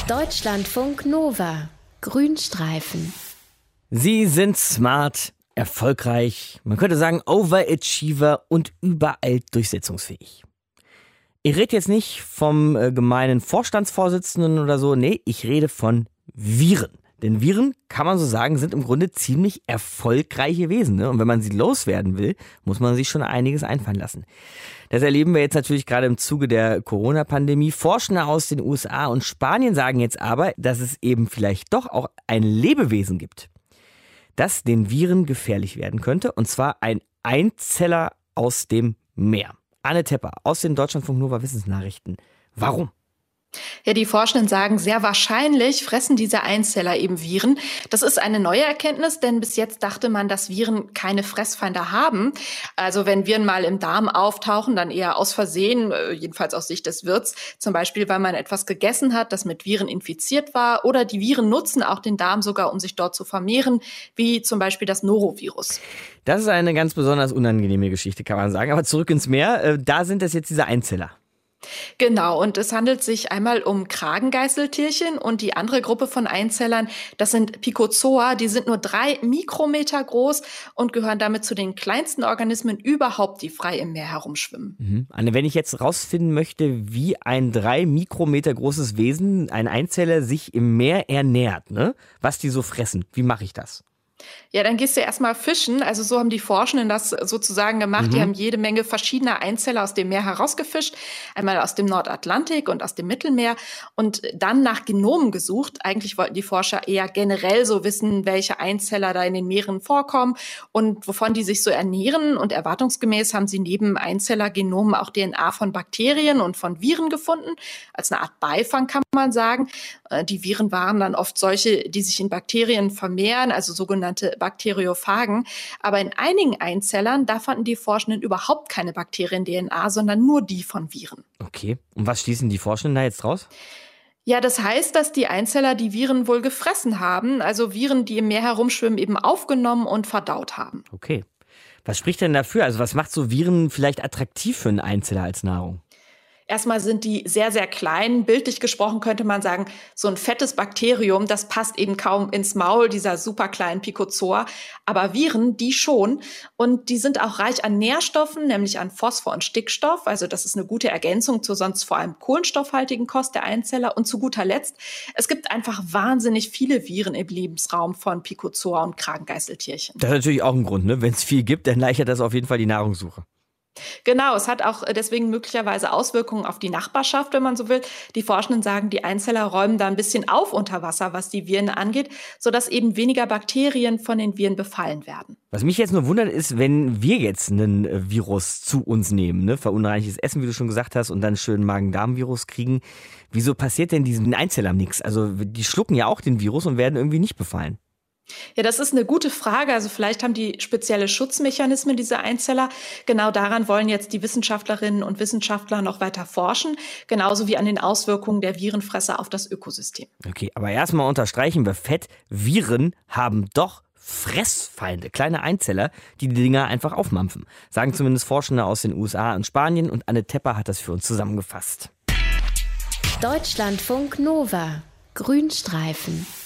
Deutschlandfunk Nova. Grünstreifen. Sie sind smart, erfolgreich, man könnte sagen Overachiever und überall durchsetzungsfähig. Ich rede jetzt nicht vom gemeinen Vorstandsvorsitzenden oder so, nee, ich rede von Viren. Denn Viren, kann man so sagen, sind im Grunde ziemlich erfolgreiche Wesen. Ne? Und wenn man sie loswerden will, muss man sich schon einiges einfallen lassen. Das erleben wir jetzt natürlich gerade im Zuge der Corona-Pandemie. Forschende aus den USA und Spanien sagen jetzt aber, dass es eben vielleicht doch auch ein Lebewesen gibt, das den Viren gefährlich werden könnte. Und zwar ein Einzeller aus dem Meer. Anne Tepper aus den Deutschlandfunk Nova Wissensnachrichten. Warum? Ja, die Forschenden sagen, sehr wahrscheinlich fressen diese Einzeller eben Viren. Das ist eine neue Erkenntnis, denn bis jetzt dachte man, dass Viren keine Fressfeinde haben. Also wenn Viren mal im Darm auftauchen, dann eher aus Versehen, jedenfalls aus Sicht des Wirts. Zum Beispiel, weil man etwas gegessen hat, das mit Viren infiziert war. Oder die Viren nutzen auch den Darm sogar, um sich dort zu vermehren, wie zum Beispiel das Norovirus. Das ist eine ganz besonders unangenehme Geschichte, kann man sagen. Aber zurück ins Meer, da sind es jetzt diese Einzeller. Genau, und es handelt sich einmal um Kragengeißeltierchen und die andere Gruppe von Einzellern, das sind Picozoa, die sind nur 3 Mikrometer groß und gehören damit zu den kleinsten Organismen überhaupt, die frei im Meer herumschwimmen. Anne, wenn ich jetzt rausfinden möchte, wie ein 3 Mikrometer großes Wesen, ein Einzeller, sich im Meer ernährt, ne? Was die so fressen, wie mache ich das? Ja, dann gehst du erstmal fischen. Also so haben die Forschenden das sozusagen gemacht. Die haben jede Menge verschiedener Einzeller aus dem Meer herausgefischt. Einmal aus dem Nordatlantik und aus dem Mittelmeer. Und dann nach Genomen gesucht. Eigentlich wollten die Forscher eher generell so wissen, welche Einzeller da in den Meeren vorkommen und wovon die sich so ernähren. Und erwartungsgemäß haben sie neben Einzellergenomen auch DNA von Bakterien und von Viren gefunden. Als eine Art Beifang kann man sagen. Die Viren waren dann oft solche, die sich in Bakterien vermehren, also sogenannte Bakteriophagen. Aber in einigen Einzellern, da fanden die Forschenden überhaupt keine Bakterien-DNA, sondern nur die von Viren. Okay, und was schließen die Forschenden da jetzt raus? Ja, das heißt, dass die Einzeller die Viren wohl gefressen haben, also Viren, die im Meer herumschwimmen, eben aufgenommen und verdaut haben. Okay, was spricht denn dafür? Also was macht so Viren vielleicht attraktiv für einen Einzeller als Nahrung? Erstmal sind die sehr, sehr klein. Bildlich gesprochen könnte man sagen, so ein fettes Bakterium, das passt eben kaum ins Maul dieser super kleinen Picozoa. Aber Viren, die schon. Und die sind auch reich an Nährstoffen, nämlich an Phosphor und Stickstoff. Also das ist eine gute Ergänzung zur sonst vor allem kohlenstoffhaltigen Kost der Einzeller. Und zu guter Letzt, es gibt einfach wahnsinnig viele Viren im Lebensraum von Picozoa und Kragengeißeltierchen. Das ist natürlich auch ein Grund, ne? Wenn es viel gibt, dann leichtert das auf jeden Fall die Nahrungssuche. Genau, es hat auch deswegen möglicherweise Auswirkungen auf die Nachbarschaft, wenn man so will. Die Forschenden sagen, die Einzeller räumen da ein bisschen auf unter Wasser, was die Viren angeht, sodass eben weniger Bakterien von den Viren befallen werden. Was mich jetzt nur wundert ist, wenn wir jetzt einen Virus zu uns nehmen, ne? Verunreinigtes Essen, wie du schon gesagt hast, und dann schön Magen-Darm-Virus kriegen. Wieso passiert denn diesen Einzellern nichts? Also die schlucken ja auch den Virus und werden irgendwie nicht befallen. Ja, das ist eine gute Frage. Also vielleicht haben die spezielle Schutzmechanismen, diese Einzeller. Genau daran wollen jetzt die Wissenschaftlerinnen und Wissenschaftler noch weiter forschen, genauso wie an den Auswirkungen der Virenfresser auf das Ökosystem. Okay, aber erstmal unterstreichen wir fett, Viren haben doch Fressfeinde, kleine Einzeller, die Dinger einfach aufmampfen. Sagen zumindest Forschende aus den USA und Spanien, und Anne Tepper hat das für uns zusammengefasst. Deutschlandfunk Nova. Grünstreifen.